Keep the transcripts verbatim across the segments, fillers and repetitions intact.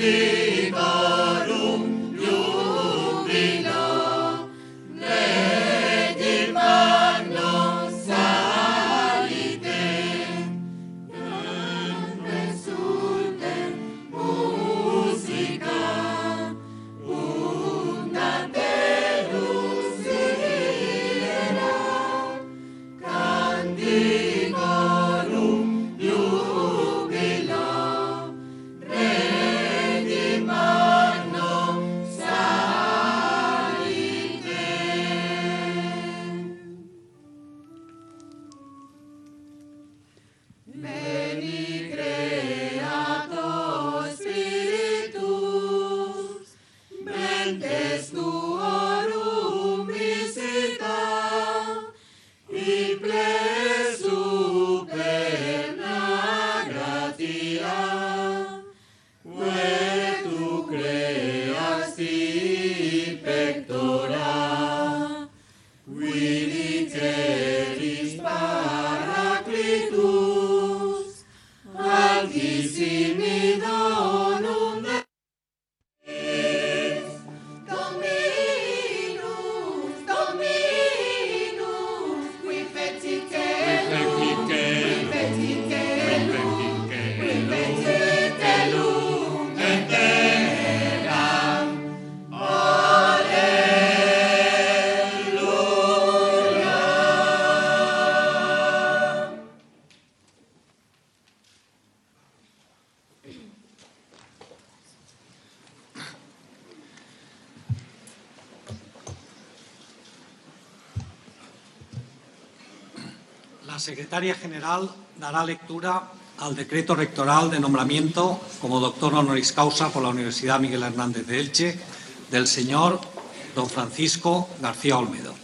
La secretaria general dará lectura al decreto rectoral de nombramiento como doctor honoris causa por la Universidad Miguel Hernández de Elche del señor don Francisco García Olmedo.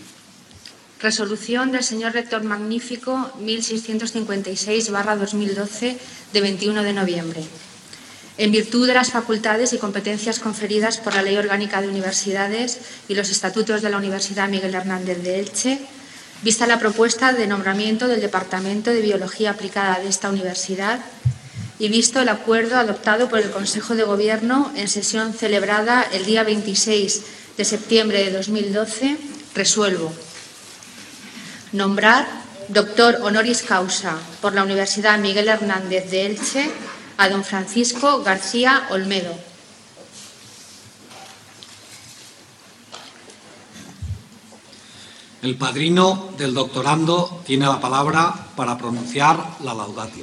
Resolución del señor rector magnífico mil seiscientos cincuenta y seis barra dos mil doce de veintiuno de noviembre. En virtud de las facultades y competencias conferidas por la Ley Orgánica de Universidades y los Estatutos de la Universidad Miguel Hernández de Elche, vista la propuesta de nombramiento del Departamento de Biología Aplicada de esta universidad y visto el acuerdo adoptado por el Consejo de Gobierno en sesión celebrada el día veintiséis de septiembre de dos mil doce, resuelvo nombrar doctor honoris causa por la Universidad Miguel Hernández de Elche a don Francisco García Olmedo. El padrino del doctorando tiene la palabra para pronunciar la laudatio.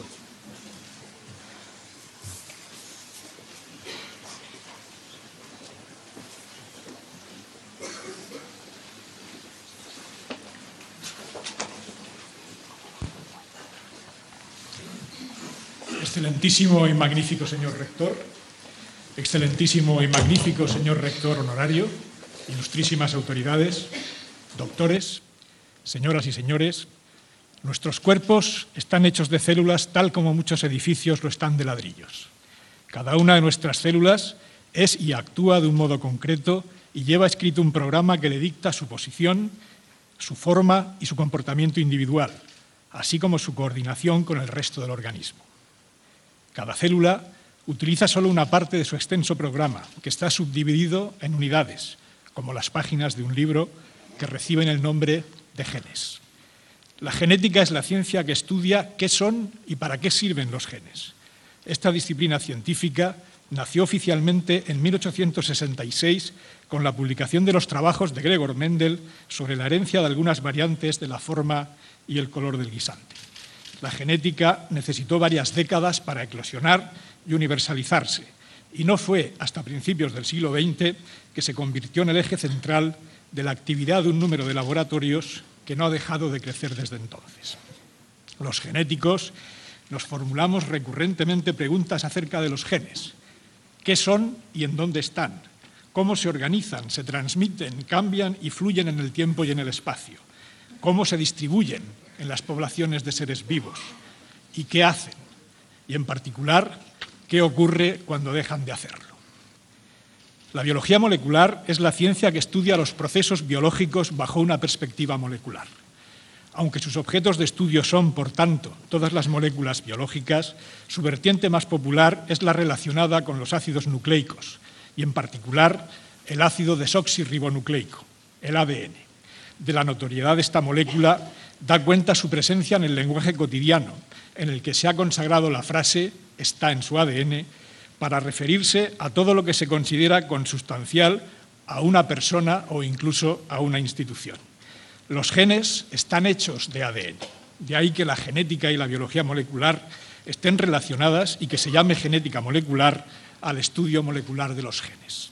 Excelentísimo y magnífico señor rector, excelentísimo y magnífico señor rector honorario, ilustrísimas autoridades, doctores, señoras y señores, nuestros cuerpos están hechos de células tal como muchos edificios lo están de ladrillos. Cada una de nuestras células es y actúa de un modo concreto y lleva escrito un programa que le dicta su posición, su forma y su comportamiento individual, así como su coordinación con el resto del organismo. Cada célula utiliza solo una parte de su extenso programa, que está subdividido en unidades, como las páginas de un libro, que reciben el nombre de genes. La genética es la ciencia que estudia qué son y para qué sirven los genes. Esta disciplina científica nació oficialmente en mil ochocientos sesenta y seis con la publicación de los trabajos de Gregor Mendel sobre la herencia de algunas variantes de la forma y el color del guisante. La genética necesitó varias décadas para eclosionar y universalizarse, y no fue hasta principios del siglo veinte que se convirtió en el eje central de la actividad de un número de laboratorios que no ha dejado de crecer desde entonces. Los genéticos nos formulamos recurrentemente preguntas acerca de los genes. ¿Qué son y en dónde están? ¿Cómo se organizan, se transmiten, cambian y fluyen en el tiempo y en el espacio? ¿Cómo se distribuyen en las poblaciones de seres vivos? ¿Y qué hacen? Y en particular, ¿qué ocurre cuando dejan de hacerlo? La biología molecular es la ciencia que estudia los procesos biológicos bajo una perspectiva molecular. Aunque sus objetos de estudio son, por tanto, todas las moléculas biológicas, su vertiente más popular es la relacionada con los ácidos nucleicos y, en particular, el ácido desoxirribonucleico, el A D N. De la notoriedad de esta molécula da cuenta su presencia en el lenguaje cotidiano, en el que se ha consagrado la frase «está en su A D N», para referirse a todo lo que se considera consustancial a una persona o incluso a una institución. Los genes están hechos de A D N, de ahí que la genética y la biología molecular estén relacionadas y que se llame genética molecular al estudio molecular de los genes.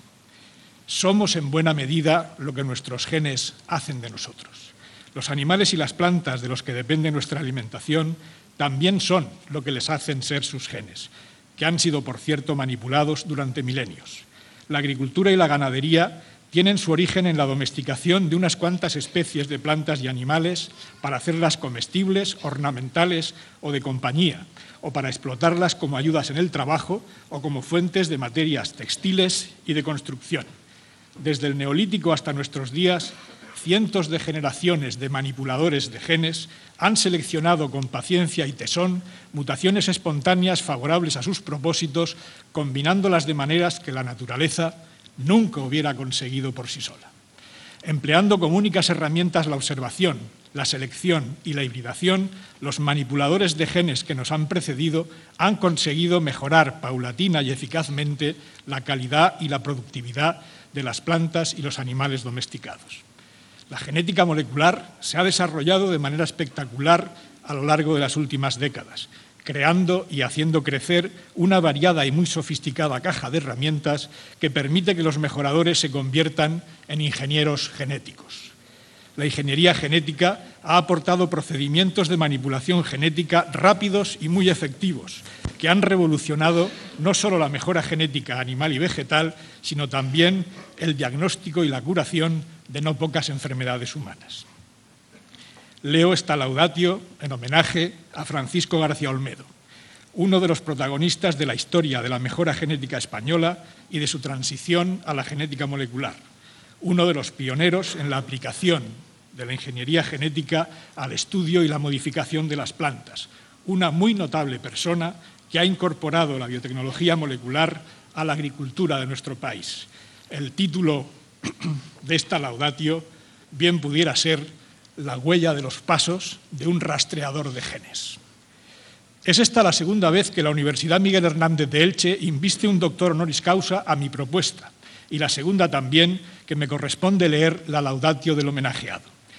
Somos en buena medida lo que nuestros genes hacen de nosotros. Los animales y las plantas de los que depende nuestra alimentación también son lo que les hacen ser sus genes, que han sido, por cierto, manipulados durante milenios. La agricultura y la ganadería tienen su origen en la domesticación de unas cuantas especies de plantas y animales para hacerlas comestibles, ornamentales o de compañía, o para explotarlas como ayudas en el trabajo o como fuentes de materias textiles y de construcción. Desde el Neolítico hasta nuestros días, cientos de generaciones de manipuladores de genes han seleccionado con paciencia y tesón mutaciones espontáneas favorables a sus propósitos, combinándolas de maneras que la naturaleza nunca hubiera conseguido por sí sola. Empleando como únicas herramientas la observación, la selección y la hibridación, los manipuladores de genes que nos han precedido han conseguido mejorar paulatina y eficazmente la calidad y la productividad de las plantas y los animales domesticados. La genética molecular se ha desarrollado de manera espectacular a lo largo de las últimas décadas, creando y haciendo crecer una variada y muy sofisticada caja de herramientas que permite que los mejoradores se conviertan en ingenieros genéticos. La ingeniería genética ha aportado procedimientos de manipulación genética rápidos y muy efectivos, que han revolucionado no solo la mejora genética animal y vegetal, sino también el diagnóstico y la curación de no pocas enfermedades humanas. Leo esta laudatio en homenaje a Francisco García Olmedo, uno de los protagonistas de la historia de la mejora genética española y de su transición a la genética molecular, uno de los pioneros en la aplicación de la ingeniería genética al estudio y la modificación de las plantas, una muy notable persona que ha incorporado la biotecnología molecular a la agricultura de nuestro país. El título de esta laudatio bien pudiera ser la huella de los pasos de un rastreador de genes. Es esta la segunda vez que la Universidad Miguel Hernández de Elche inviste un doctor honoris causa a mi propuesta y la segunda también que me corresponde leer la laudatio del homenajeado.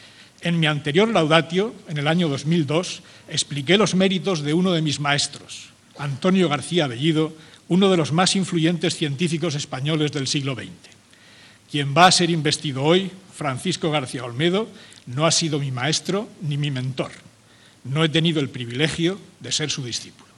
En mi anterior laudatio, en el año dos mil dos, expliqué los méritos de uno de mis maestros, Antonio García Bellido, uno de los más influyentes científicos españoles del siglo veinte. Quien va a ser investido hoy, Francisco García Olmedo, no ha sido mi maestro ni mi mentor. No he tenido el privilegio de ser su discípulo.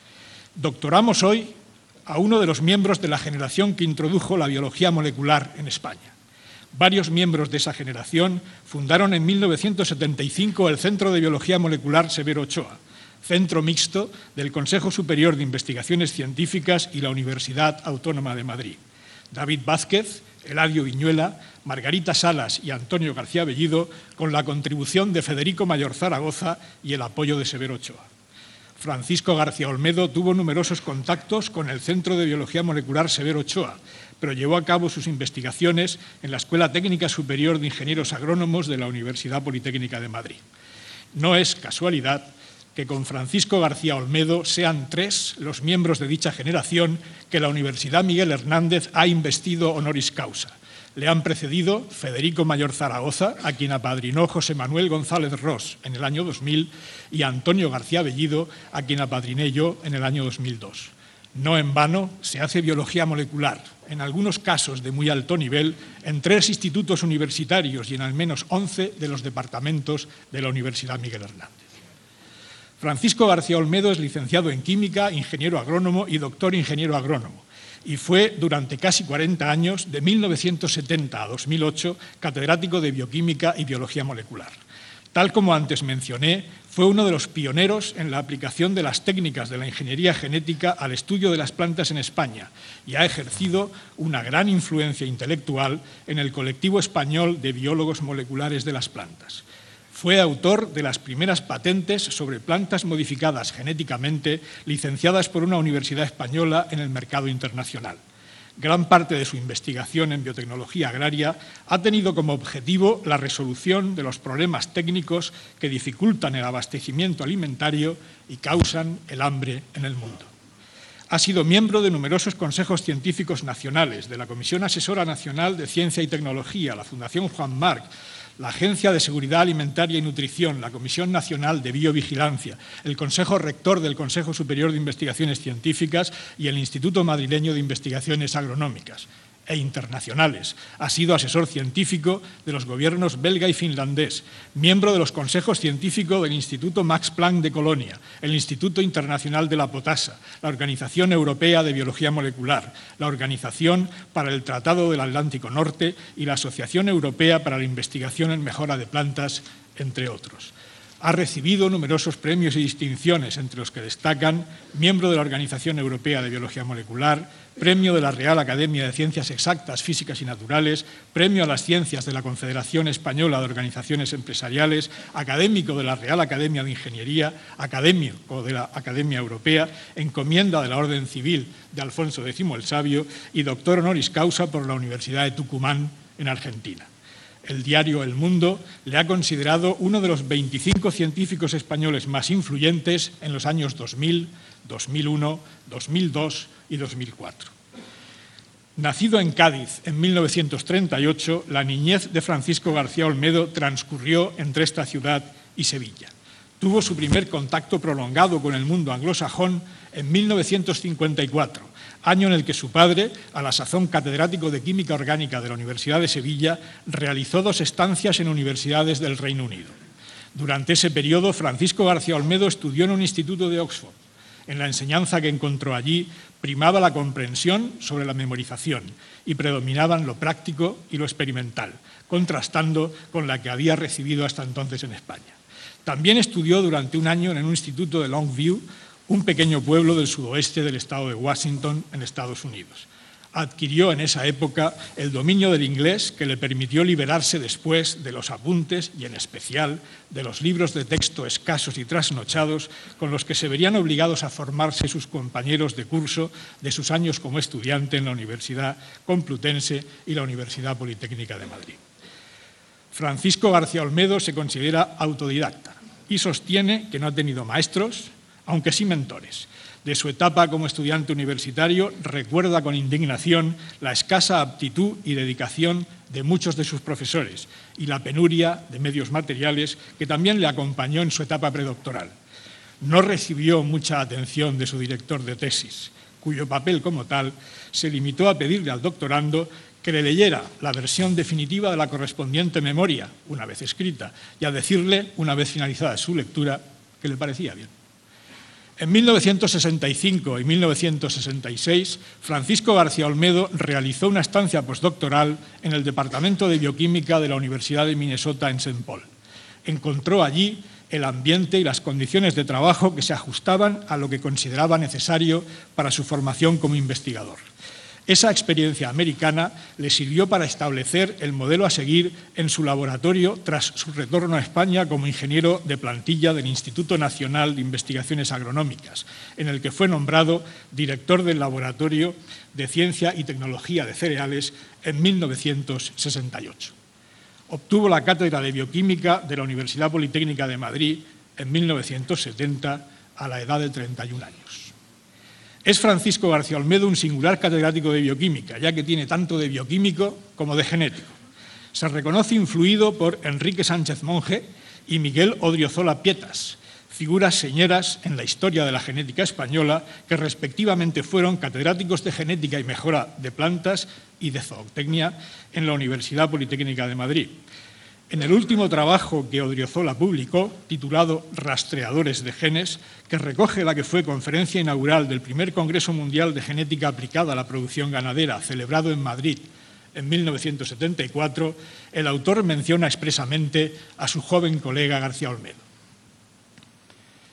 Doctoramos hoy a uno de los miembros de la generación que introdujo la biología molecular en España. Varios miembros de esa generación fundaron en mil novecientos setenta y cinco el Centro de Biología Molecular Severo Ochoa, centro mixto del Consejo Superior de Investigaciones Científicas y la Universidad Autónoma de Madrid. David Vázquez, Eladio Viñuela, Margarita Salas y Antonio García Bellido, con la contribución de Federico Mayor Zaragoza y el apoyo de Severo Ochoa. Francisco García Olmedo tuvo numerosos contactos con el Centro de Biología Molecular Severo Ochoa, pero llevó a cabo sus investigaciones en la Escuela Técnica Superior de Ingenieros Agrónomos de la Universidad Politécnica de Madrid. No es casualidad que con Francisco García Olmedo sean tres los miembros de dicha generación que la Universidad Miguel Hernández ha investido honoris causa. Le han precedido Federico Mayor Zaragoza, a quien apadrinó José Manuel González Ros en el año dos mil, y Antonio García Bellido, a quien apadriné yo en el año dos mil dos. No en vano se hace biología molecular, en algunos casos de muy alto nivel, en tres institutos universitarios y en al menos once de los departamentos de la Universidad Miguel Hernández. Francisco García Olmedo es licenciado en Química, ingeniero agrónomo y doctor ingeniero agrónomo, y fue durante casi cuarenta años, de mil novecientos setenta a dos mil ocho, catedrático de Bioquímica y Biología Molecular. Tal como antes mencioné, fue uno de los pioneros en la aplicación de las técnicas de la ingeniería genética al estudio de las plantas en España y ha ejercido una gran influencia intelectual en el colectivo español de biólogos moleculares de las plantas. Fue autor de las primeras patentes sobre plantas modificadas genéticamente licenciadas por una universidad española en el mercado internacional. Gran parte de su investigación en biotecnología agraria ha tenido como objetivo la resolución de los problemas técnicos que dificultan el abastecimiento alimentario y causan el hambre en el mundo. Ha sido miembro de numerosos consejos científicos nacionales, de la Comisión Asesora Nacional de Ciencia y Tecnología, la Fundación Juan March, la Agencia de Seguridad Alimentaria y Nutrición, la Comisión Nacional de Biovigilancia, el Consejo Rector del Consejo Superior de Investigaciones Científicas y el Instituto Madrileño de Investigaciones Agronómicas e internacionales. Ha sido asesor científico de los gobiernos belga y finlandés, miembro de los consejos científicos del Instituto Max Planck de Colonia, el Instituto Internacional de la Potasa, la Organización Europea de Biología Molecular, la Organización para el Tratado del Atlántico Norte y la Asociación Europea para la Investigación en Mejora de Plantas, entre otros. Ha recibido numerosos premios y distinciones, entre los que destacan miembro de la Organización Europea de Biología Molecular, premio de la Real Academia de Ciencias Exactas, Físicas y Naturales, premio a las Ciencias de la Confederación Española de Organizaciones Empresariales, académico de la Real Academia de Ingeniería, académico de la Academia Europea, encomienda de la Orden Civil de Alfonso X el Sabio y doctor honoris causa por la Universidad de Tucumán, en Argentina. El diario El Mundo le ha considerado uno de los veinticinco científicos españoles más influyentes en los años dos mil, dos mil uno, dos mil dos y dos mil cuatro. Nacido en Cádiz en mil novecientos treinta y ocho, la niñez de Francisco García Olmedo transcurrió entre esta ciudad y Sevilla. Tuvo su primer contacto prolongado con el mundo anglosajón en mil novecientos cincuenta y cuatro, año en el que su padre, a la sazón catedrático de Química Orgánica de la Universidad de Sevilla, realizó dos estancias en universidades del Reino Unido. Durante ese periodo, Francisco García Olmedo estudió en un instituto de Oxford. En la enseñanza que encontró allí primaba la comprensión sobre la memorización y predominaban lo práctico y lo experimental, contrastando con la que había recibido hasta entonces en España. También estudió durante un año en un instituto de Longview, un pequeño pueblo del sudoeste del estado de Washington, en Estados Unidos. Adquirió en esa época el dominio del inglés que le permitió liberarse después de los apuntes y, en especial, de los libros de texto escasos y trasnochados con los que se verían obligados a formarse sus compañeros de curso de sus años como estudiante en la Universidad Complutense y la Universidad Politécnica de Madrid. Francisco García Olmedo se considera autodidacta y sostiene que no ha tenido maestros, aunque sí mentores. De su etapa como estudiante universitario recuerda con indignación la escasa aptitud y dedicación de muchos de sus profesores y la penuria de medios materiales que también le acompañó en su etapa predoctoral. No recibió mucha atención de su director de tesis, cuyo papel como tal se limitó a pedirle al doctorando que le leyera la versión definitiva de la correspondiente memoria, una vez escrita, y a decirle, una vez finalizada su lectura, que le parecía bien. En mil novecientos sesenta y cinco y mil novecientos sesenta y seis, Francisco García Olmedo realizó una estancia postdoctoral en el Departamento de Bioquímica de la Universidad de Minnesota en Saint Paul. Encontró allí el ambiente y las condiciones de trabajo que se ajustaban a lo que consideraba necesario para su formación como investigador. Esa experiencia americana le sirvió para establecer el modelo a seguir en su laboratorio tras su retorno a España como ingeniero de plantilla del Instituto Nacional de Investigaciones Agronómicas, en el que fue nombrado director del Laboratorio de Ciencia y Tecnología de Cereales en mil novecientos sesenta y ocho. Obtuvo la cátedra de Bioquímica de la Universidad Politécnica de Madrid en mil novecientos setenta a la edad de treinta y un años. Es Francisco García Olmedo un singular catedrático de bioquímica, ya que tiene tanto de bioquímico como de genético. Se reconoce influido por Enrique Sánchez Monge y Miguel Odriozola Pietas, figuras señeras en la historia de la genética española que respectivamente fueron catedráticos de genética y mejora de plantas y de zootecnia en la Universidad Politécnica de Madrid. En el último trabajo que Odriozola publicó, titulado Rastreadores de genes, que recoge la que fue conferencia inaugural del primer Congreso Mundial de Genética Aplicada a la Producción Ganadera, celebrado en Madrid en mil novecientos setenta y cuatro, el autor menciona expresamente a su joven colega García Olmedo.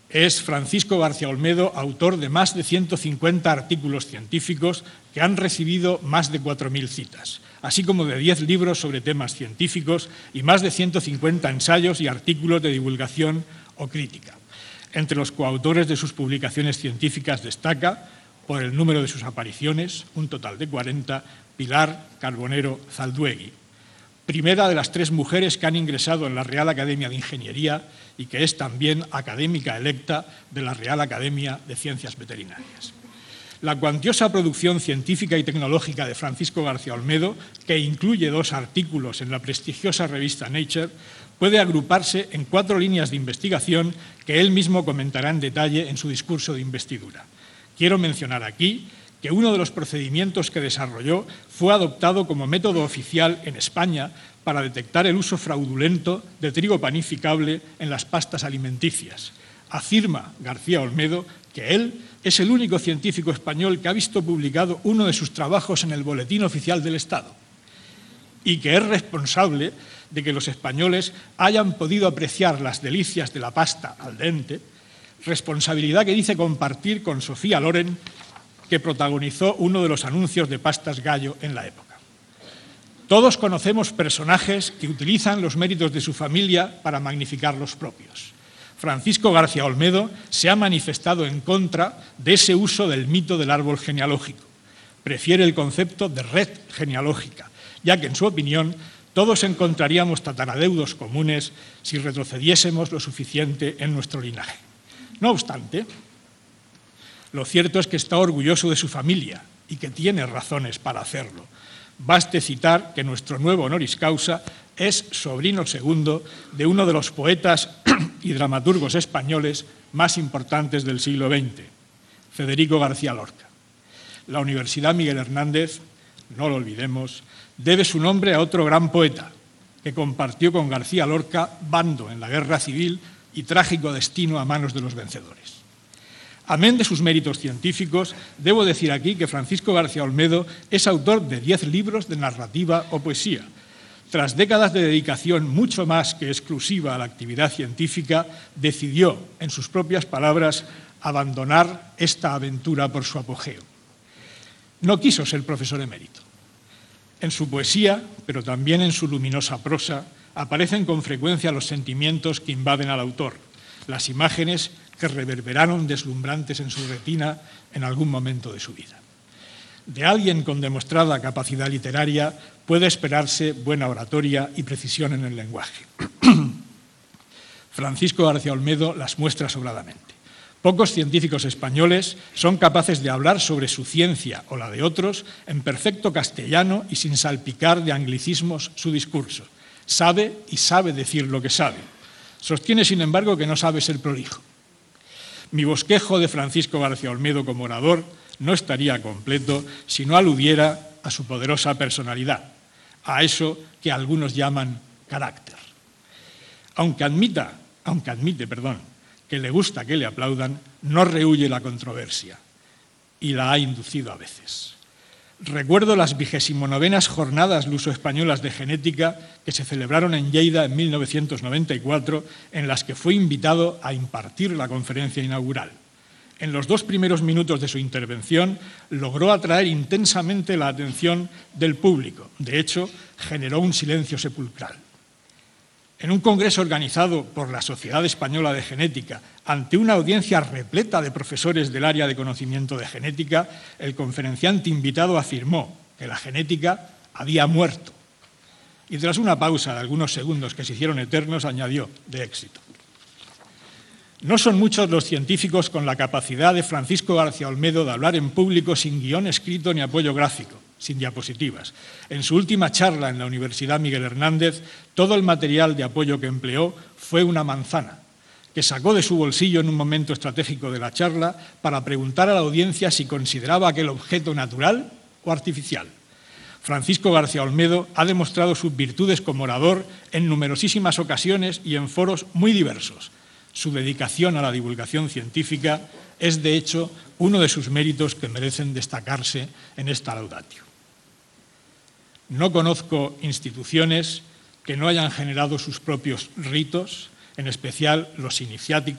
Es Francisco García Olmedo, autor de más de ciento cincuenta artículos científicos que han recibido más de cuatro mil citas, así como de diez libros sobre temas científicos y más de ciento cincuenta ensayos y artículos de divulgación o crítica. Entre los coautores de sus publicaciones científicas destaca, por el número de sus apariciones, un total de cuarenta, Pilar Carbonero Zalduegui, primera de las tres mujeres que han ingresado en la Real Academia de Ingeniería y que es también académica electa de la Real Academia de Ciencias Veterinarias. La cuantiosa producción científica y tecnológica de Francisco García Olmedo, que incluye dos artículos en la prestigiosa revista Nature, puede agruparse en cuatro líneas de investigación que él mismo comentará en detalle en su discurso de investidura. Quiero mencionar aquí que uno de los procedimientos que desarrolló fue adoptado como método oficial en España para detectar el uso fraudulento de trigo panificable en las pastas alimenticias. Afirma García Olmedo que él es el único científico español que ha visto publicado uno de sus trabajos en el Boletín Oficial del Estado y que es responsable de que los españoles hayan podido apreciar las delicias de la pasta al dente, responsabilidad que dice compartir con Sofía Loren, que protagonizó uno de los anuncios de pastas Gallo en la época. Todos conocemos personajes que utilizan los méritos de su familia para magnificar los propios. Francisco García Olmedo se ha manifestado en contra de ese uso del mito del árbol genealógico. Prefiere el concepto de red genealógica, ya que, en su opinión, todos encontraríamos tataradeudos comunes si retrocediésemos lo suficiente en nuestro linaje. No obstante, lo cierto es que está orgulloso de su familia y que tiene razones para hacerlo. Baste citar que nuestro nuevo honoris causa es sobrino segundo de uno de los poetas y dramaturgos españoles más importantes del siglo veinte, Federico García Lorca. La Universidad Miguel Hernández, no lo olvidemos, debe su nombre a otro gran poeta que compartió con García Lorca bando en la guerra civil y trágico destino a manos de los vencedores. Amén de sus méritos científicos, debo decir aquí que Francisco García Olmedo es autor de diez libros de narrativa o poesía. Tras décadas de dedicación mucho más que exclusiva a la actividad científica, decidió, en sus propias palabras, abandonar esta aventura por su apogeo. No quiso ser profesor emérito. En su poesía, pero también en su luminosa prosa, aparecen con frecuencia los sentimientos que invaden al autor, las imágenes que reverberaron deslumbrantes en su retina en algún momento de su vida. De alguien con demostrada capacidad literaria puede esperarse buena oratoria y precisión en el lenguaje. Francisco García Olmedo las muestra sobradamente. Pocos científicos españoles son capaces de hablar sobre su ciencia o la de otros en perfecto castellano y sin salpicar de anglicismos su discurso. Sabe y sabe decir lo que sabe. Sostiene, sin embargo, que no sabe ser prolijo. Mi bosquejo de Francisco García Olmedo como orador no estaría completo si no aludiera a su poderosa personalidad, a eso que algunos llaman carácter. Aunque admita, aunque admite, perdón, que le gusta que le aplaudan, no rehúye la controversia y la ha inducido a veces. Recuerdo las vigésimo novenas jornadas luso-españolas de genética que se celebraron en Lleida en mil novecientos noventa y cuatro, en las que fue invitado a impartir la conferencia inaugural. En los dos primeros minutos de su intervención logró atraer intensamente la atención del público. De hecho, generó un silencio sepulcral. En un congreso organizado por la Sociedad Española de Genética, ante una audiencia repleta de profesores del área de conocimiento de genética, el conferenciante invitado afirmó que la genética había muerto. Y tras una pausa de algunos segundos que se hicieron eternos, añadió, de éxito. No son muchos los científicos con la capacidad de Francisco García Olmedo de hablar en público sin guión escrito ni apoyo gráfico, sin diapositivas. En su última charla en la Universidad Miguel Hernández, todo el material de apoyo que empleó fue una manzana, que sacó de su bolsillo en un momento estratégico de la charla para preguntar a la audiencia si consideraba aquel objeto natural o artificial. Francisco García Olmedo ha demostrado sus virtudes como orador en numerosísimas ocasiones y en foros muy diversos. Su dedicación a la divulgación científica es, de hecho, uno de sus méritos que merecen destacarse en esta laudatio. No conozco instituciones que no hayan generado sus propios ritos, en especial los iniciáticos,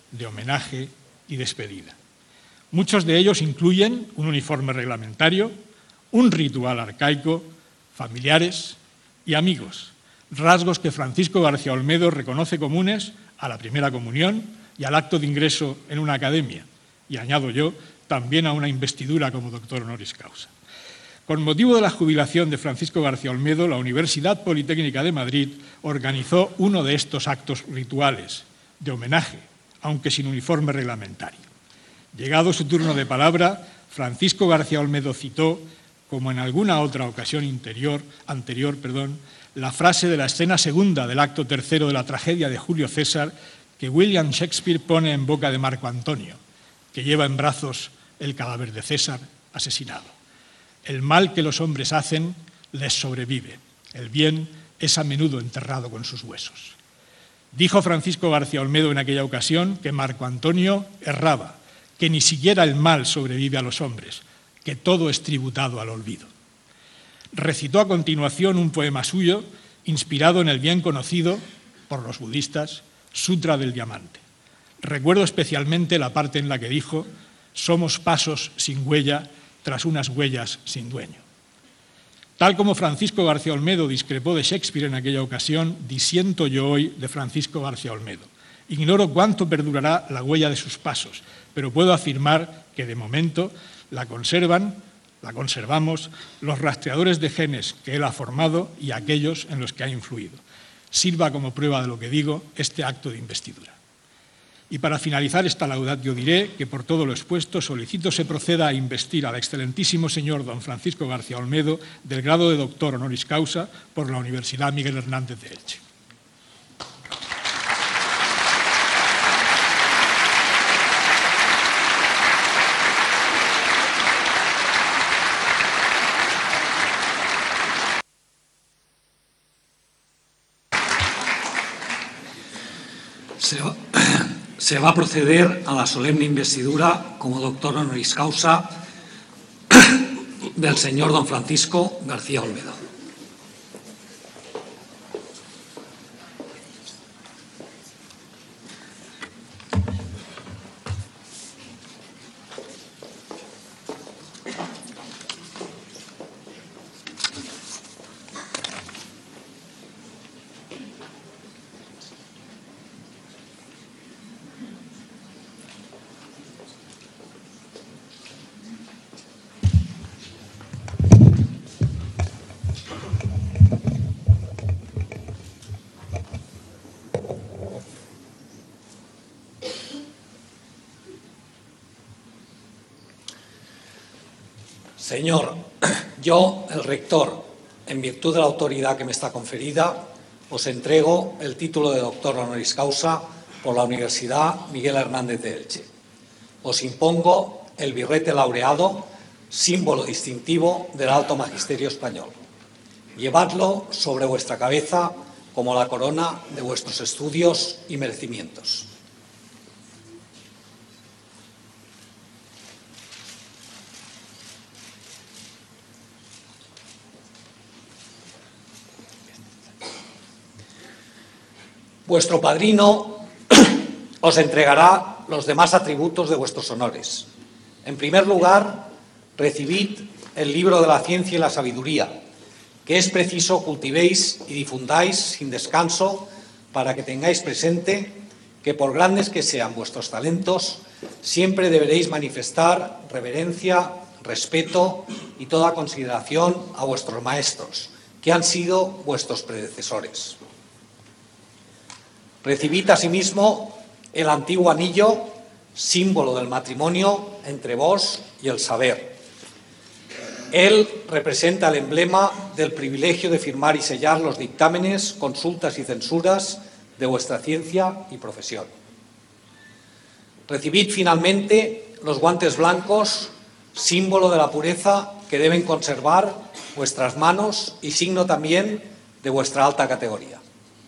de homenaje y despedida. Muchos de ellos incluyen un uniforme reglamentario, un ritual arcaico, familiares y amigos, rasgos que Francisco García Olmedo reconoce comunes a la primera comunión y al acto de ingreso en una academia, y añado yo, también a una investidura como doctor honoris causa. Con motivo de la jubilación de Francisco García Olmedo, la Universidad Politécnica de Madrid organizó uno de estos actos rituales de homenaje, aunque sin uniforme reglamentario. Llegado su turno de palabra, Francisco García Olmedo citó, como en alguna otra ocasión interior, anterior, perdón, la frase de la escena segunda del acto tercero de la tragedia de Julio César que William Shakespeare pone en boca de Marco Antonio, que lleva en brazos el cadáver de César asesinado. El mal que los hombres hacen les sobrevive, el bien es a menudo enterrado con sus huesos. Dijo Francisco García Olmedo en aquella ocasión que Marco Antonio erraba, que ni siquiera el mal sobrevive a los hombres, que todo es tributado al olvido. Recitó a continuación un poema suyo inspirado en el bien conocido, por los budistas, Sutra del Diamante. Recuerdo especialmente la parte en la que dijo: somos pasos sin huella tras unas huellas sin dueño. Tal como Francisco García Olmedo discrepó de Shakespeare en aquella ocasión, disiento yo hoy de Francisco García Olmedo. Ignoro cuánto perdurará la huella de sus pasos, pero puedo afirmar que de momento la conservan, la conservamos los rastreadores de genes que él ha formado y aquellos en los que ha influido. Sirva como prueba de lo que digo este acto de investidura. Y para finalizar esta laudatio diré que por todo lo expuesto solicito se proceda a investir al excelentísimo señor don Francisco García Olmedo del grado de doctor honoris causa por la Universidad Miguel Hernández de Elche. Se va, se va a proceder a la solemne investidura como doctor honoris causa del señor don Francisco García Olmedo. Señor, yo, el rector, en virtud de la autoridad que me está conferida, os entrego el título de doctor honoris causa por la Universidad Miguel Hernández de Elche. Os impongo el birrete laureado, símbolo distintivo del alto magisterio español. Llevadlo sobre vuestra cabeza como la corona de vuestros estudios y merecimientos. Vuestro padrino os entregará los demás atributos de vuestros honores. En primer lugar, recibid el libro de la ciencia y la sabiduría, que es preciso cultivéis y difundáis sin descanso para que tengáis presente que, por grandes que sean vuestros talentos, siempre deberéis manifestar reverencia, respeto y toda consideración a vuestros maestros, que han sido vuestros predecesores. Recibid asimismo el antiguo anillo, símbolo del matrimonio entre vos y el saber. Él representa el emblema del privilegio de firmar y sellar los dictámenes, consultas y censuras de vuestra ciencia y profesión. Recibid finalmente los guantes blancos, símbolo de la pureza que deben conservar vuestras manos y signo también de vuestra alta categoría.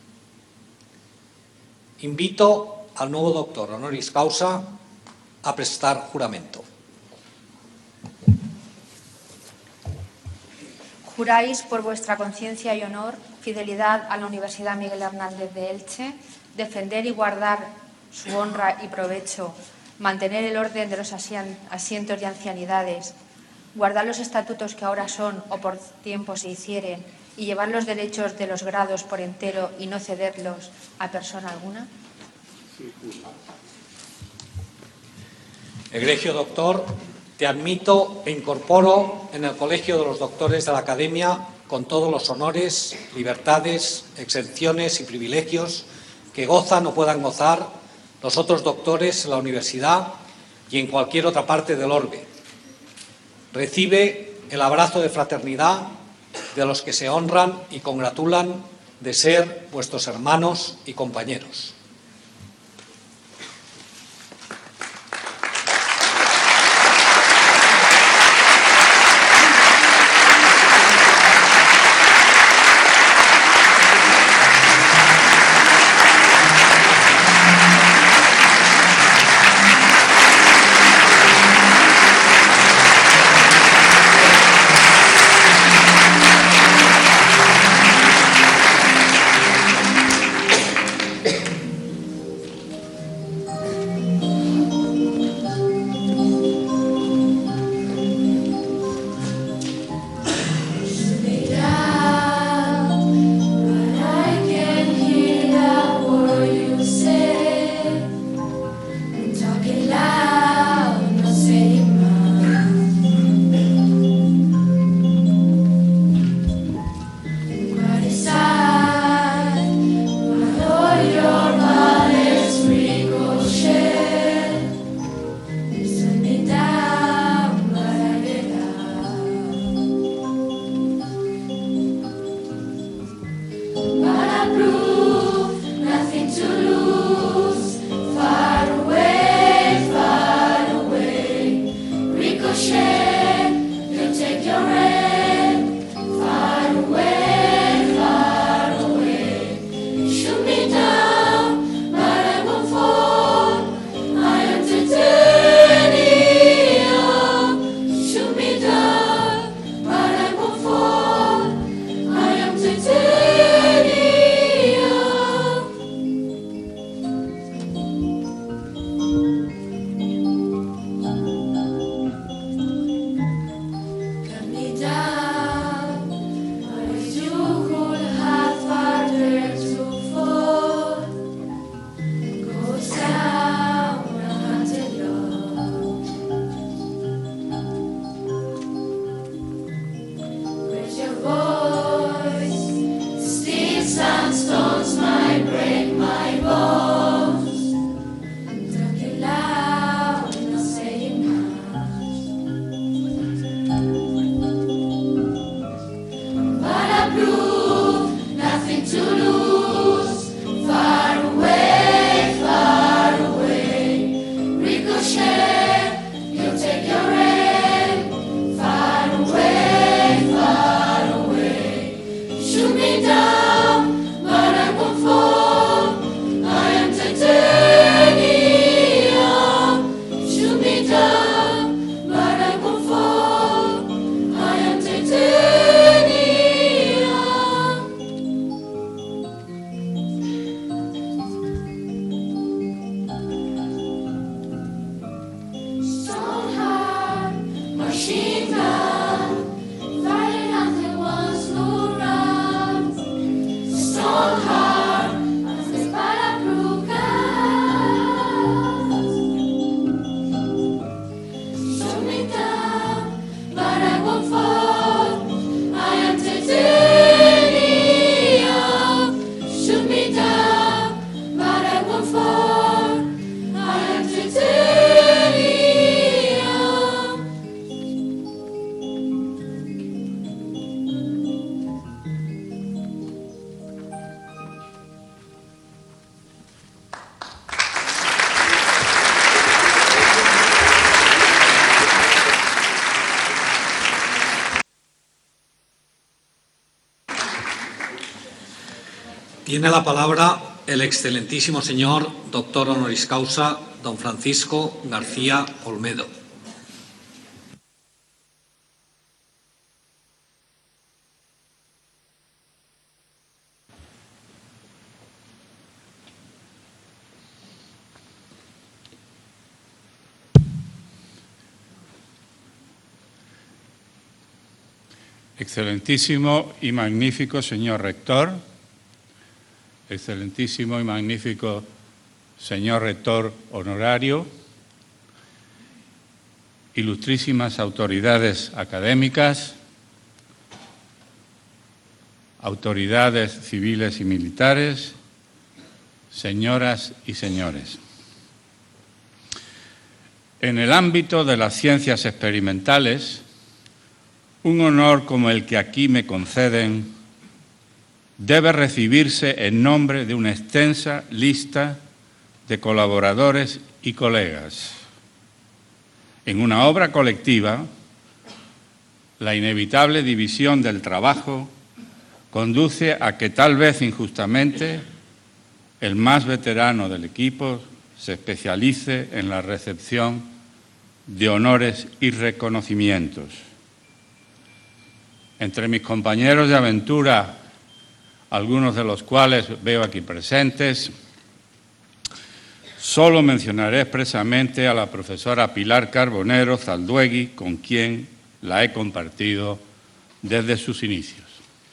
Invito al nuevo doctor honoris causa a prestar juramento. Juráis por vuestra conciencia y honor, fidelidad a la Universidad Miguel Hernández de Elche, defender y guardar su honra y provecho, mantener el orden de los asientos y ancianidades, guardar los estatutos que ahora son o por tiempo se hicieren y llevar los derechos de los grados por entero y no cederlos a persona alguna? Egregio doctor, te admito e incorporo en el Colegio de los Doctores de la Academia con todos los honores, libertades, exenciones y privilegios que gozan o puedan gozar los otros doctores en la universidad y en cualquier otra parte del orbe. Recibe el abrazo de fraternidad de los que se honran y congratulan de ser vuestros hermanos y compañeros. Tiene la palabra el excelentísimo señor doctor honoris causa, don Francisco García Olmedo. Excelentísimo y magnífico señor rector, excelentísimo y magnífico señor rector honorario, ilustrísimas autoridades académicas, autoridades civiles y militares, señoras y señores. En el ámbito de las ciencias experimentales, un honor como el que aquí me conceden debe recibirse en nombre de una extensa lista de colaboradores y colegas. En una obra colectiva, la inevitable división del trabajo conduce a que tal vez injustamente el más veterano del equipo se especialice en la recepción de honores y reconocimientos. Entre mis compañeros de aventura, algunos de los cuales veo aquí presentes, solo mencionaré expresamente a la profesora Pilar Carbonero Zalduegui, con quien la he compartido desde sus inicios.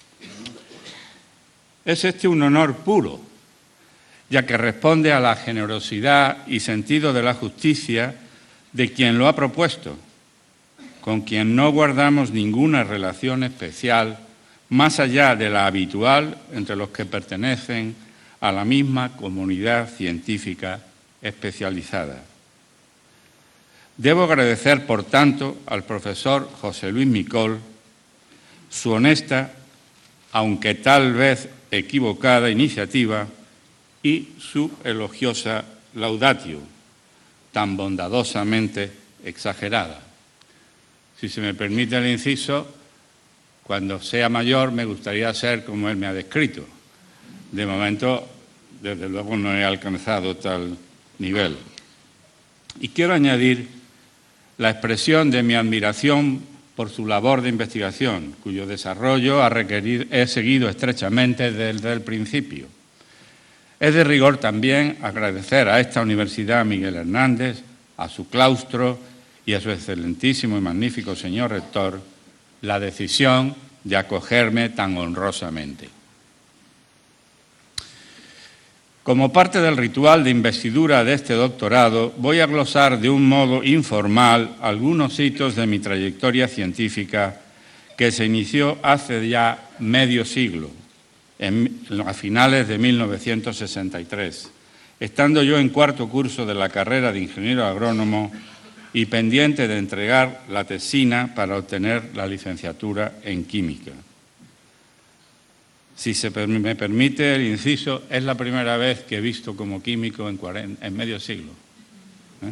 Es este un honor puro, ya que responde a la generosidad y sentido de la justicia de quien lo ha propuesto, con quien no guardamos ninguna relación especial más allá de la habitual entre los que pertenecen a la misma comunidad científica especializada. Debo agradecer, por tanto, al profesor José Luis Micol su honesta, aunque tal vez equivocada, iniciativa y su elogiosa laudatio, tan bondadosamente exagerada. Si se me permite el inciso, cuando sea mayor me gustaría ser como él me ha descrito. De momento, desde luego, no he alcanzado tal nivel. Y quiero añadir la expresión de mi admiración por su labor de investigación, cuyo desarrollo ha requerido, he seguido estrechamente desde el principio. Es de rigor también agradecer a esta Universidad Miguel Hernández, a su claustro y a su excelentísimo y magnífico señor rector la decisión de acogerme tan honrosamente. Como parte del ritual de investidura de este doctorado, voy a glosar de un modo informal algunos hitos de mi trayectoria científica que se inició hace ya medio siglo, en, a finales de mil novecientos sesenta y tres, estando yo en cuarto curso de la carrera de ingeniero agrónomo y pendiente de entregar la tesina para obtener la licenciatura en química. Si se me permite el inciso, es la primera vez que he visto como químico en, cuarenta, en medio siglo. ¿Eh?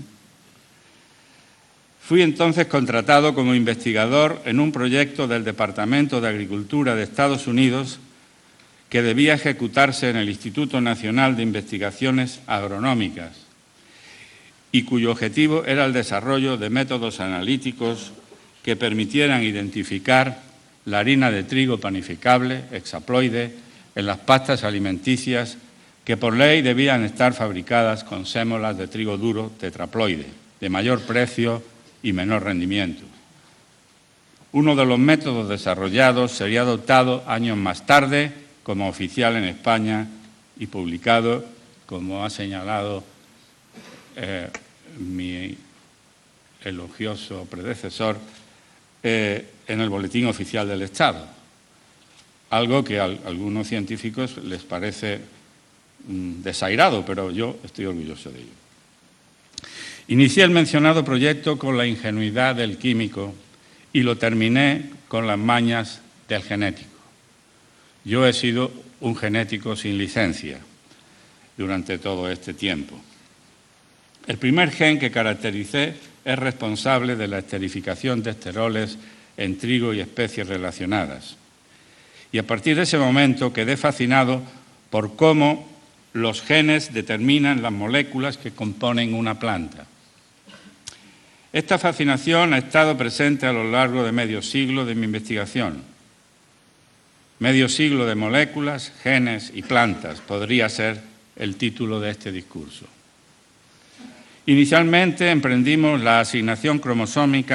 Fui entonces contratado como investigador en un proyecto del Departamento de Agricultura de Estados Unidos que debía ejecutarse en el Instituto Nacional de Investigaciones Agronómicas y cuyo objetivo era el desarrollo de métodos analíticos que permitieran identificar la harina de trigo panificable, hexaploide, en las pastas alimenticias que por ley debían estar fabricadas con sémolas de trigo duro tetraploide, de mayor precio y menor rendimiento. Uno de los métodos desarrollados sería adoptado años más tarde como oficial en España y publicado, como ha señalado eh, mi elogioso predecesor, eh, en el Boletín Oficial del Estado, algo que a algunos científicos les parece mm, desairado, pero yo estoy orgulloso de ello. Inicié el mencionado proyecto con la ingenuidad del químico y lo terminé con las mañas del genético. Yo he sido un genético sin licencia durante todo este tiempo. El primer gen que caractericé es responsable de la esterificación de esteroles en trigo y especies relacionadas. Y a partir de ese momento quedé fascinado por cómo los genes determinan las moléculas que componen una planta. Esta fascinación ha estado presente a lo largo de medio siglo de mi investigación. Medio siglo de moléculas, genes y plantas podría ser el título de este discurso. Inicialmente emprendimos la asignación cromosómica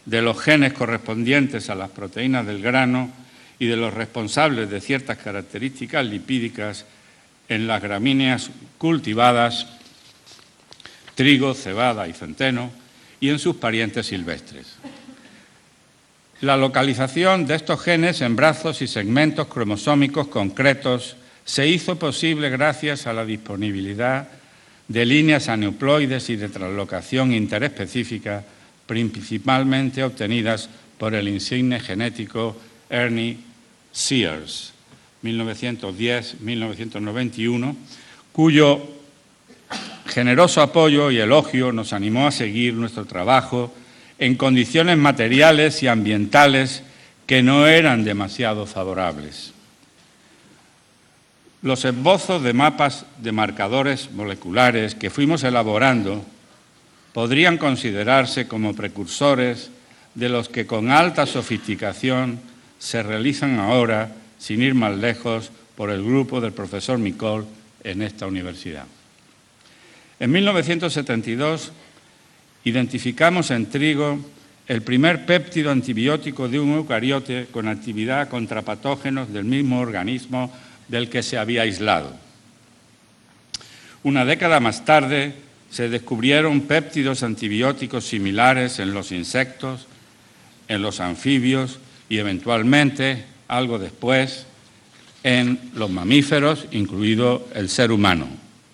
de los genes correspondientes a las proteínas del grano y de los responsables de ciertas características lipídicas en las gramíneas cultivadas, trigo, cebada y centeno, y en sus parientes silvestres. La localización de estos genes en brazos y segmentos cromosómicos concretos se hizo posible gracias a la disponibilidad de líneas aneuploides y de translocación interespecífica, principalmente obtenidas por el insigne genético Ernie Sears, mil novecientos diez a mil novecientos noventa y uno, cuyo generoso apoyo y elogio nos animó a seguir nuestro trabajo en condiciones materiales y ambientales que no eran demasiado favorables. Los esbozos de mapas de marcadores moleculares que fuimos elaborando podrían considerarse como precursores de los que con alta sofisticación se realizan ahora, sin ir más lejos, por el grupo del profesor Micol en esta universidad. En mil novecientos setenta y dos identificamos en trigo el primer péptido antibiótico de un eucariote con actividad contra patógenos del mismo organismo del que se había aislado. Una década más tarde se descubrieron péptidos antibióticos similares en los insectos, en los anfibios y eventualmente, algo después, en los mamíferos, incluido el ser humano.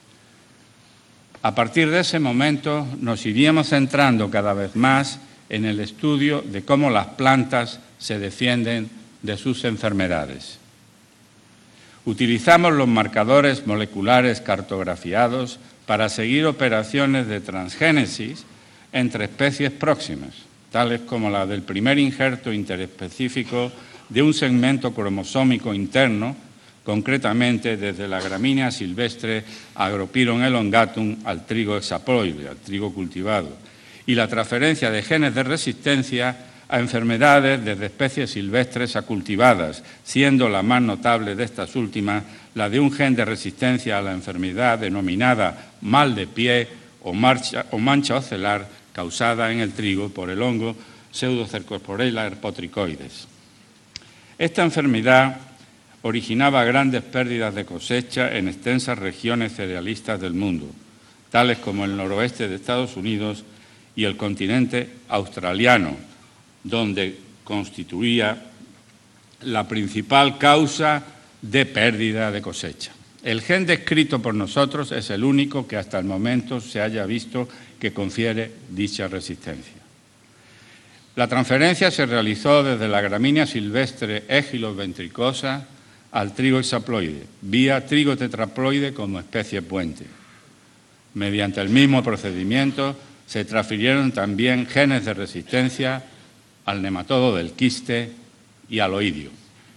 A partir de ese momento nos iríamos centrando cada vez más en el estudio de cómo las plantas se defienden de sus enfermedades. Utilizamos los marcadores moleculares cartografiados para seguir operaciones de transgénesis entre especies próximas, tales como la del primer injerto interespecífico de un segmento cromosómico interno, concretamente desde la gramínea silvestre Agropyron elongatum al trigo hexaploide, al trigo cultivado, y la transferencia de genes de resistencia a enfermedades desde especies silvestres a cultivadas, siendo la más notable de estas últimas la de un gen de resistencia a la enfermedad denominada mal de pie o, marcha, o mancha ocelar causada en el trigo por el hongo Pseudocercosporella herpotricoides. Esta enfermedad originaba grandes pérdidas de cosecha en extensas regiones cerealistas del mundo, tales como el noroeste de Estados Unidos y el continente australiano, donde constituía la principal causa de pérdida de cosecha. El gen descrito por nosotros es el único que hasta el momento se haya visto que confiere dicha resistencia. La transferencia se realizó desde la gramínea silvestre Aegiloth ventricosa al trigo hexaploide, vía trigo tetraploide como especie puente. Mediante el mismo procedimiento se transfirieron también genes de resistencia al nematodo del quiste y al oidio.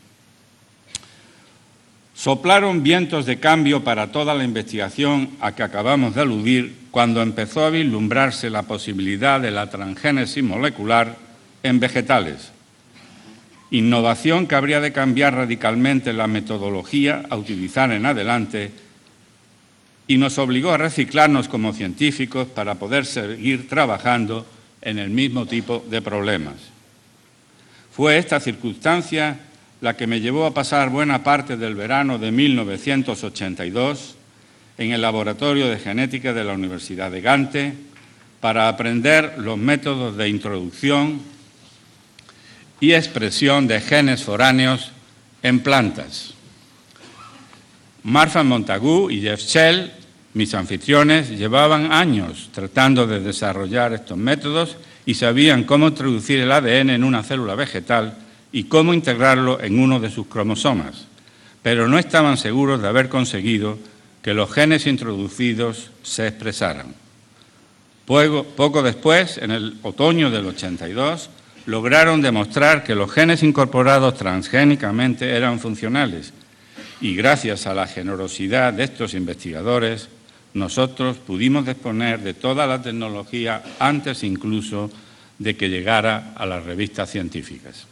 Soplaron vientos de cambio para toda la investigación a que acabamos de aludir cuando empezó a vislumbrarse la posibilidad de la transgénesis molecular en vegetales, innovación que habría de cambiar radicalmente la metodología a utilizar en adelante y nos obligó a reciclarnos como científicos para poder seguir trabajando en el mismo tipo de problemas. Fue esta circunstancia la que me llevó a pasar buena parte del verano de mil novecientos ochenta y dos en el Laboratorio de Genética de la Universidad de Gante para aprender los métodos de introducción y expresión de genes foráneos en plantas. Martha Montagu y Jeff Shell, mis anfitriones, llevaban años tratando de desarrollar estos métodos y sabían cómo introducir el A D N en una célula vegetal y cómo integrarlo en uno de sus cromosomas, pero no estaban seguros de haber conseguido que los genes introducidos se expresaran. Poco, poco después, en el otoño del ochenta y dos, lograron demostrar que los genes incorporados transgénicamente eran funcionales y gracias a la generosidad de estos investigadores, nosotros pudimos disponer de toda la tecnología antes incluso de que llegara a las revistas científicas.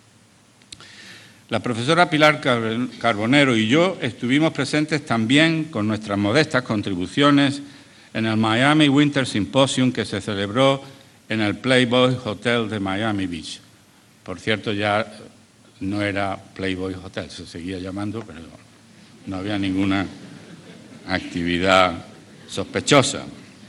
La profesora Pilar Carbonero y yo estuvimos presentes también con nuestras modestas contribuciones en el Miami Winter Symposium que se celebró en el Playboy Hotel de Miami Beach. Por cierto, ya no era Playboy Hotel, se seguía llamando, pero no había ninguna actividad sospechosa.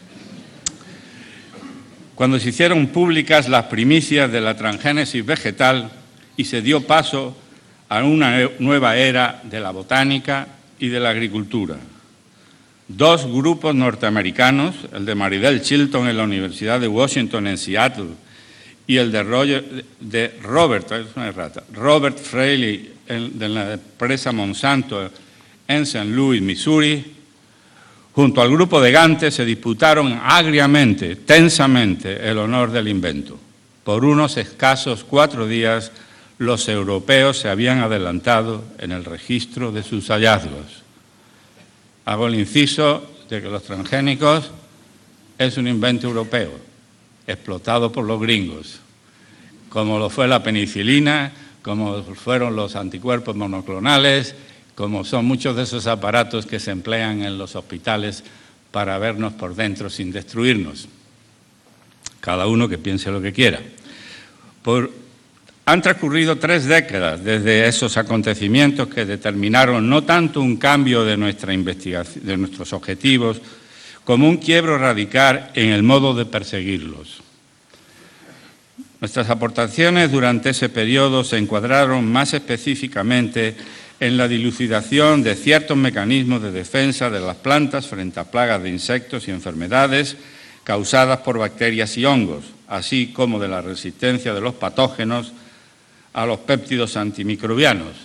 Cuando se hicieron públicas las primicias de la transgénesis vegetal y se dio paso a una nueva era de la botánica y de la agricultura. Dos grupos norteamericanos, el de Maribel Chilton en la Universidad de Washington en Seattle y el de, Roger, de Robert, es una errata, Robert Fraley en, de la empresa Monsanto en Saint Louis, Missouri, junto al grupo de Gante se disputaron agriamente, tensamente, el honor del invento. Por unos escasos cuatro días, los europeos se habían adelantado en el registro de sus hallazgos. Hago el inciso de que los transgénicos es un invento europeo, explotado por los gringos, como lo fue la penicilina, como fueron los anticuerpos monoclonales, como son muchos de esos aparatos que se emplean en los hospitales para vernos por dentro sin destruirnos. Cada uno que piense lo que quiera. Por, han transcurrido tres décadas desde esos acontecimientos que determinaron no tanto un cambio de, nuestra investigación, de nuestros objetivos, como un quiebro radical en el modo de perseguirlos. Nuestras aportaciones durante ese periodo se encuadraron más específicamente en la dilucidación de ciertos mecanismos de defensa de las plantas frente a plagas de insectos y enfermedades causadas por bacterias y hongos, así como de la resistencia de los patógenos a los péptidos antimicrobianos.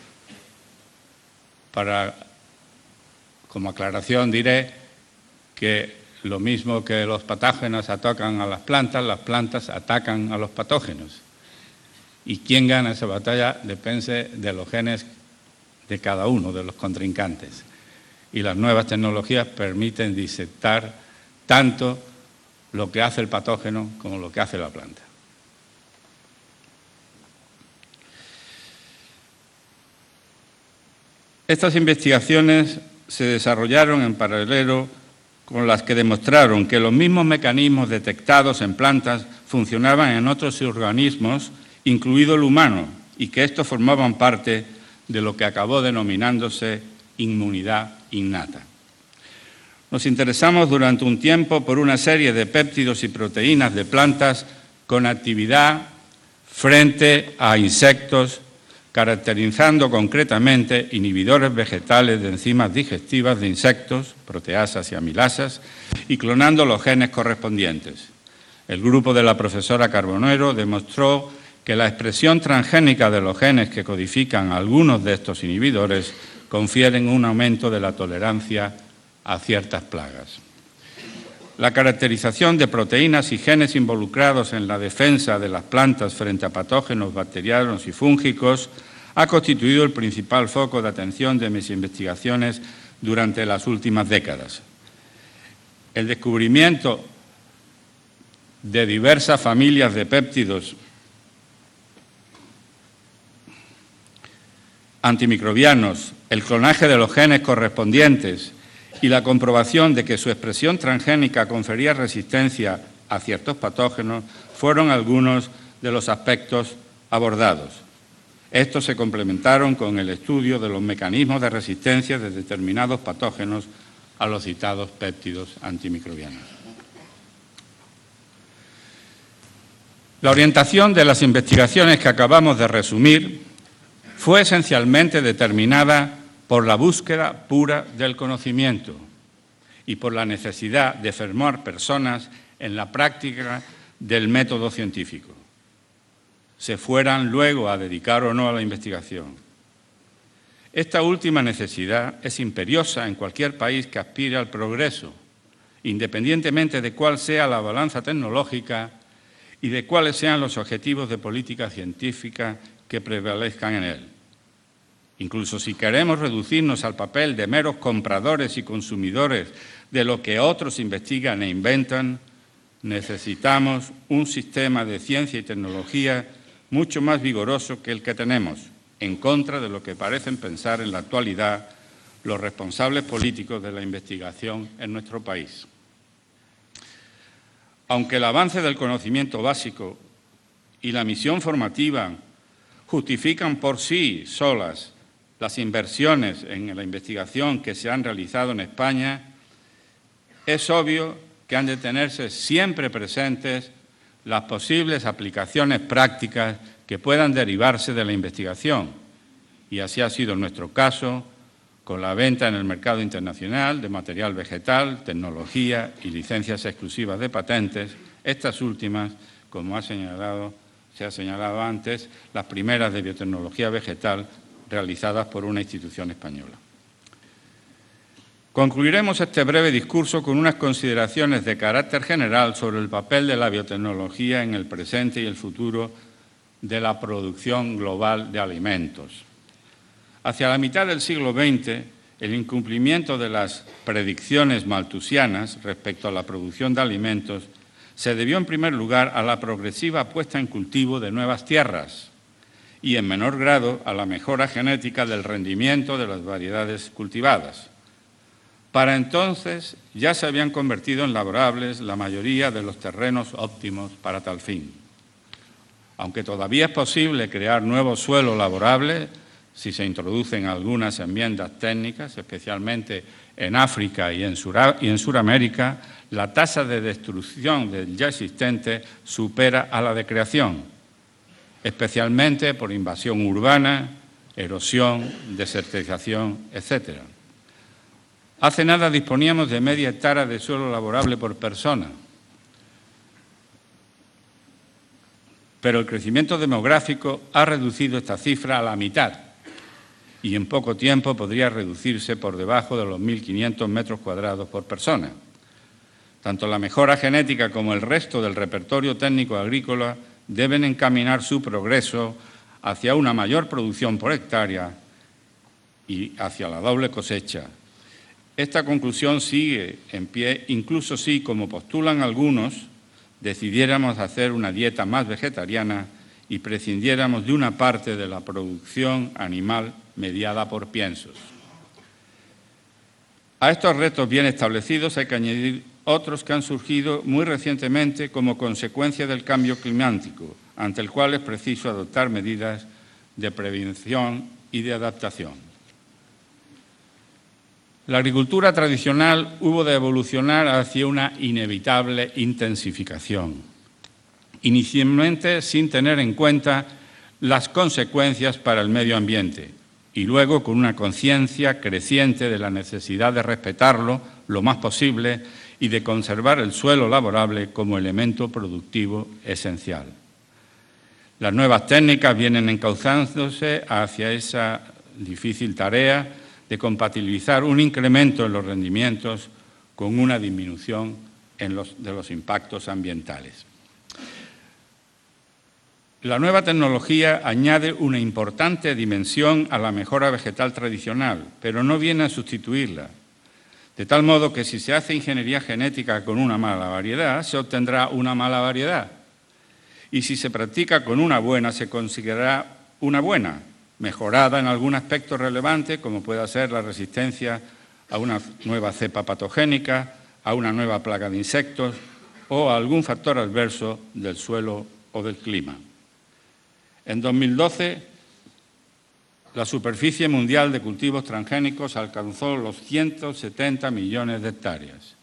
Para, como aclaración diré que lo mismo que los patógenos atacan a las plantas, las plantas atacan a los patógenos. Y quién gana esa batalla depende de los genes de cada uno de los contrincantes. Y las nuevas tecnologías permiten disectar tanto lo que hace el patógeno como lo que hace la planta. Estas investigaciones se desarrollaron en paralelo con las que demostraron que los mismos mecanismos detectados en plantas funcionaban en otros organismos, incluido el humano, y que estos formaban parte de lo que acabó denominándose inmunidad innata. Nos interesamos durante un tiempo por una serie de péptidos y proteínas de plantas con actividad frente a insectos, caracterizando concretamente inhibidores vegetales de enzimas digestivas de insectos, proteasas y amilasas, y clonando los genes correspondientes. El grupo de la profesora Carbonero demostró que la expresión transgénica de los genes que codifican algunos de estos inhibidores confieren un aumento de la tolerancia a ciertas plagas. La caracterización de proteínas y genes involucrados en la defensa de las plantas frente a patógenos bacterianos y fúngicos ha constituido el principal foco de atención de mis investigaciones durante las últimas décadas. El descubrimiento de diversas familias de péptidos antimicrobianos, el clonaje de los genes correspondientes y la comprobación de que su expresión transgénica confería resistencia a ciertos patógenos fueron algunos de los aspectos abordados. Estos se complementaron con el estudio de los mecanismos de resistencia de determinados patógenos a los citados péptidos antimicrobianos. La orientación de las investigaciones que acabamos de resumir fue esencialmente determinada por la búsqueda pura del conocimiento y por la necesidad de formar personas en la práctica del método científico, se fueran luego a dedicar o no a la investigación. Esta última necesidad es imperiosa en cualquier país que aspire al progreso, independientemente de cuál sea la balanza tecnológica y de cuáles sean los objetivos de política científica que prevalezcan en él. Incluso si queremos reducirnos al papel de meros compradores y consumidores de lo que otros investigan e inventan, necesitamos un sistema de ciencia y tecnología mucho más vigoroso que el que tenemos, en contra de lo que parecen pensar en la actualidad los responsables políticos de la investigación en nuestro país. aunque el avance del conocimiento básico y la misión formativa justifican por sí solas las inversiones en la investigación que se han realizado en España, es obvio que han de tenerse siempre presentes las posibles aplicaciones prácticas que puedan derivarse de la investigación, y así ha sido nuestro caso con la venta en el mercado internacional de material vegetal, tecnología y licencias exclusivas de patentes, estas últimas, como ha señalado, se ha señalado antes, las primeras de biotecnología vegetal realizadas por una institución española. Concluiremos este breve discurso con unas consideraciones de carácter general sobre el papel de la biotecnología en el presente y el futuro de la producción global de alimentos. Hacia la mitad del siglo veinte, el incumplimiento de las predicciones malthusianas respecto a la producción de alimentos se debió en primer lugar a la progresiva puesta en cultivo de nuevas tierras y en menor grado a la mejora genética del rendimiento de las variedades cultivadas. Para entonces ya se habían convertido en laborables la mayoría de los terrenos óptimos para tal fin. Aunque todavía es posible crear nuevo suelo laborable si se introducen algunas enmiendas técnicas, especialmente en África y en, Sura, y en Suramérica, la tasa de destrucción del ya existente supera a la de creación, especialmente por invasión urbana, erosión, desertización, etcétera. Hace nada disponíamos de media hectárea de suelo laborable por persona, pero el crecimiento demográfico ha reducido esta cifra a la mitad y en poco tiempo podría reducirse por debajo de los mil quinientos metros cuadrados por persona. Tanto la mejora genética como el resto del repertorio técnico agrícola deben encaminar su progreso hacia una mayor producción por hectárea y hacia la doble cosecha. Esta conclusión sigue en pie, incluso si, como postulan algunos, decidiéramos hacer una dieta más vegetariana y prescindiéramos de una parte de la producción animal mediada por piensos. A estos retos bien establecidos hay que añadir otros que han surgido muy recientemente como consecuencia del cambio climático, ante el cual es preciso adoptar medidas de prevención y de adaptación. La agricultura tradicional hubo de evolucionar hacia una inevitable intensificación, inicialmente sin tener en cuenta las consecuencias para el medio ambiente y luego con una conciencia creciente de la necesidad de respetarlo lo más posible y de conservar el suelo laborable como elemento productivo esencial. Las nuevas técnicas vienen encauzándose hacia esa difícil tarea de compatibilizar un incremento en los rendimientos con una disminución en los, de los impactos ambientales. La nueva tecnología añade una importante dimensión a la mejora vegetal tradicional, pero no viene a sustituirla. De tal modo que si se hace ingeniería genética con una mala variedad, se obtendrá una mala variedad. Y si se practica con una buena, se conseguirá una buena, mejorada en algún aspecto relevante, como pueda ser la resistencia a una nueva cepa patogénica, a una nueva plaga de insectos o a algún factor adverso del suelo o del clima. En dos mil doce, la superficie mundial de cultivos transgénicos alcanzó los ciento setenta millones de hectáreas.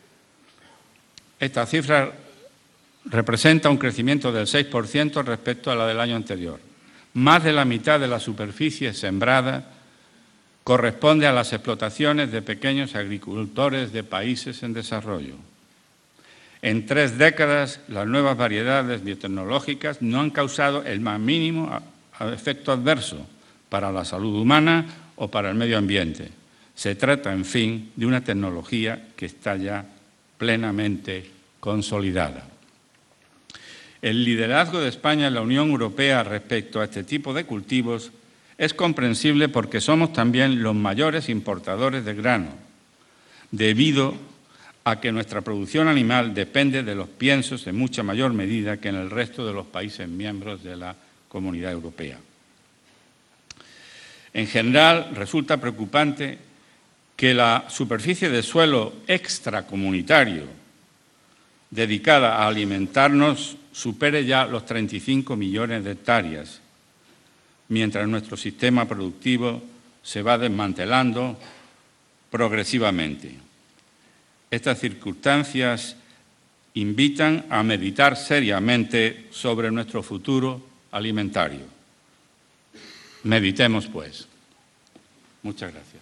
Esta cifra representa un crecimiento del seis por ciento respecto a la del año anterior. Más de la mitad de la superficie sembrada corresponde a las explotaciones de pequeños agricultores de países en desarrollo. En tres décadas, las nuevas variedades biotecnológicas no han causado el más mínimo efecto adverso para la salud humana o para el medio ambiente. Se trata, en fin, de una tecnología que está ya plenamente consolidada. El liderazgo de España en la Unión Europea respecto a este tipo de cultivos es comprensible porque somos también los mayores importadores de grano, debido a que nuestra producción animal depende de los piensos en mucha mayor medida que en el resto de los países miembros de la Comunidad Europea. En general, resulta preocupante que la superficie de suelo extracomunitario dedicada a alimentarnos supere ya los treinta y cinco millones de hectáreas, mientras nuestro sistema productivo se va desmantelando progresivamente. Estas circunstancias invitan a meditar seriamente sobre nuestro futuro alimentario. Meditemos, pues. Muchas gracias.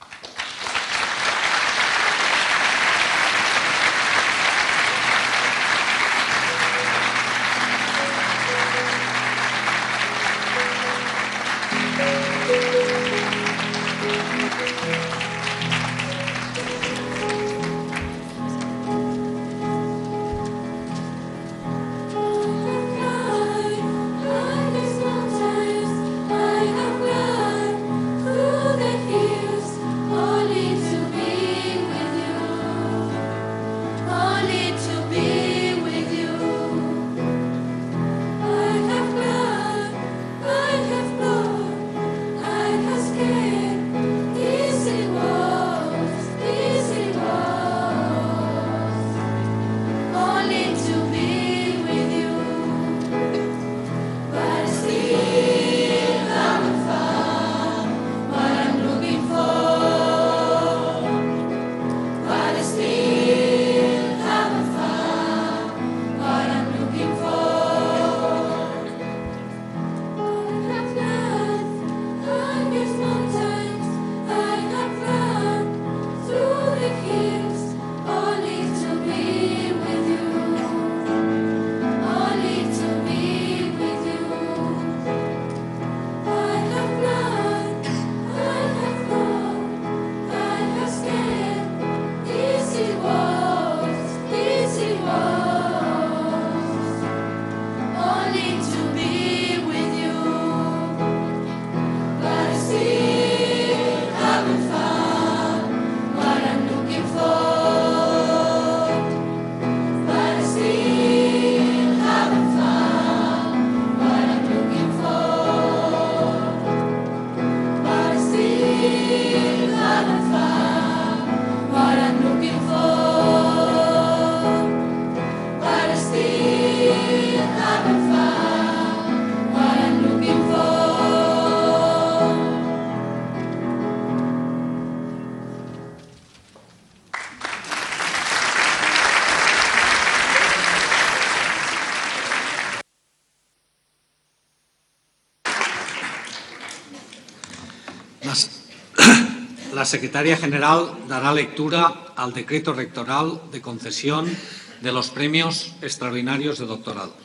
La Secretaria General dará lectura al decreto rectoral de concesión de los premios extraordinarios de doctorado.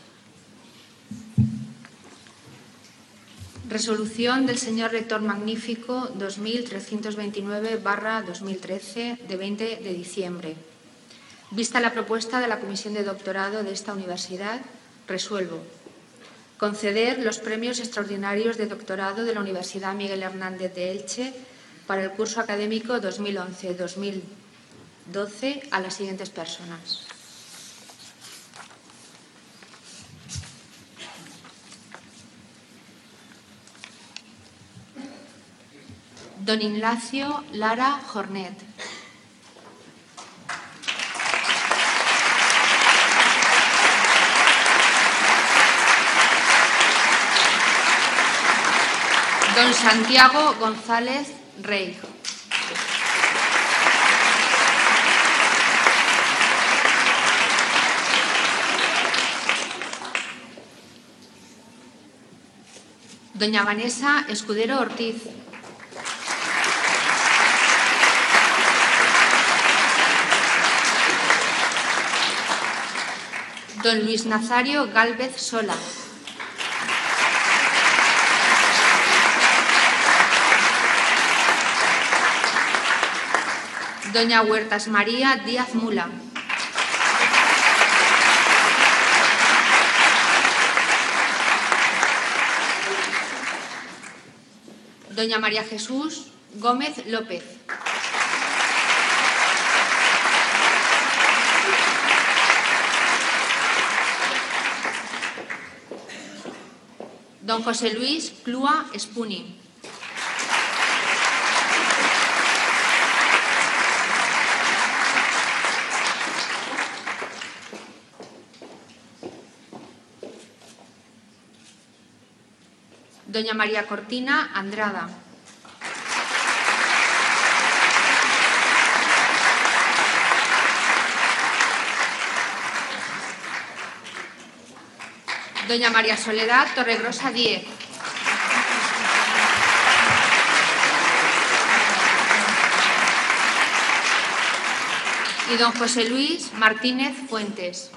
Resolución del señor Rector Magnífico dos mil trescientos veintinueve barra dos mil trece de veinte de diciembre. Vista la propuesta de la Comisión de Doctorado de esta universidad, resuelvo conceder los premios extraordinarios de doctorado de la Universidad Miguel Hernández de Elche para el curso académico dos mil once dos mil doce a las siguientes personas. Don Ignacio Lara Jornet. Don Santiago González Rey. Doña Vanessa Escudero Ortiz. Don Luis Nazario Gálvez Sola. Doña Huertas María Díaz Mula. Doña María Jesús Gómez López. Don José Luis Clua Espuni. doña María Cortina Andrada. Doña María Soledad Torregrosa Díez. Y don José Luis Martínez Fuentes.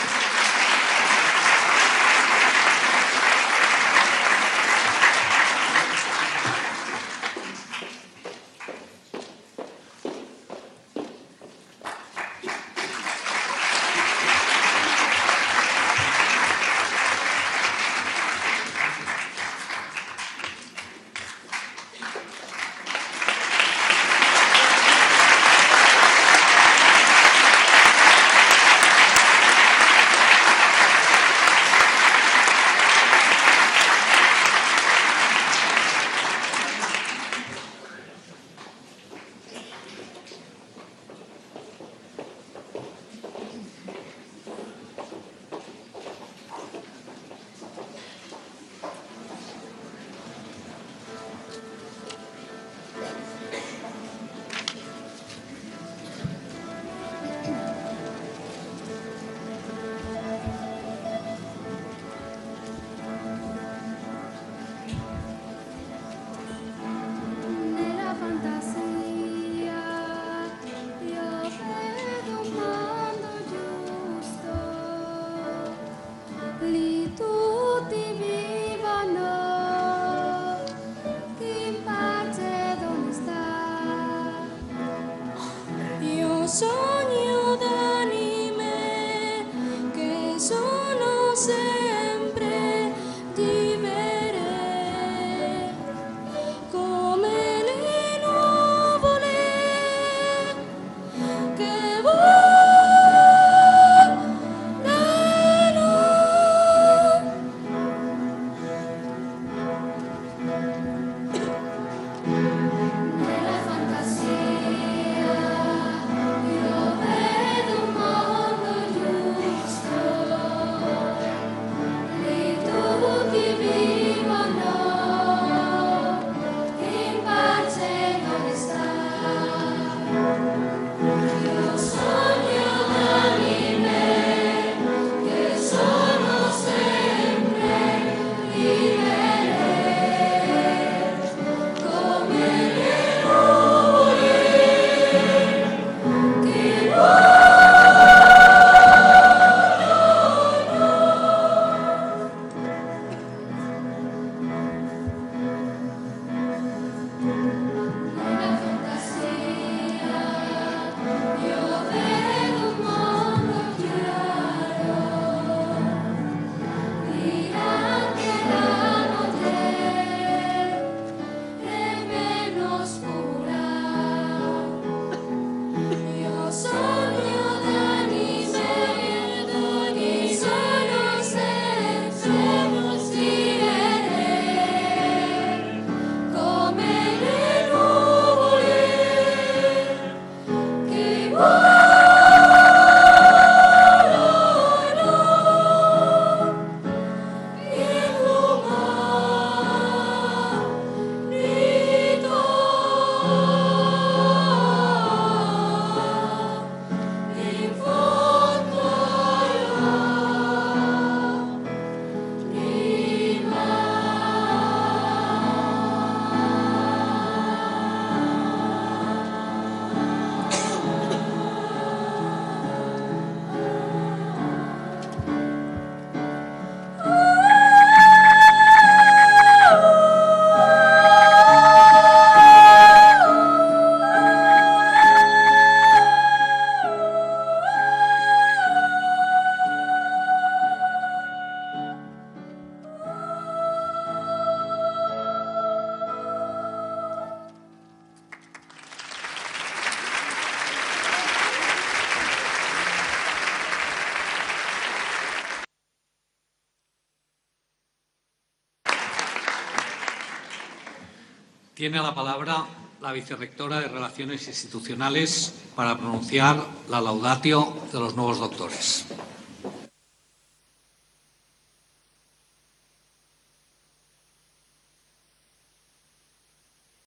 Tiene la palabra la vicerrectora de Relaciones Institucionales para pronunciar la laudatio de los nuevos doctores.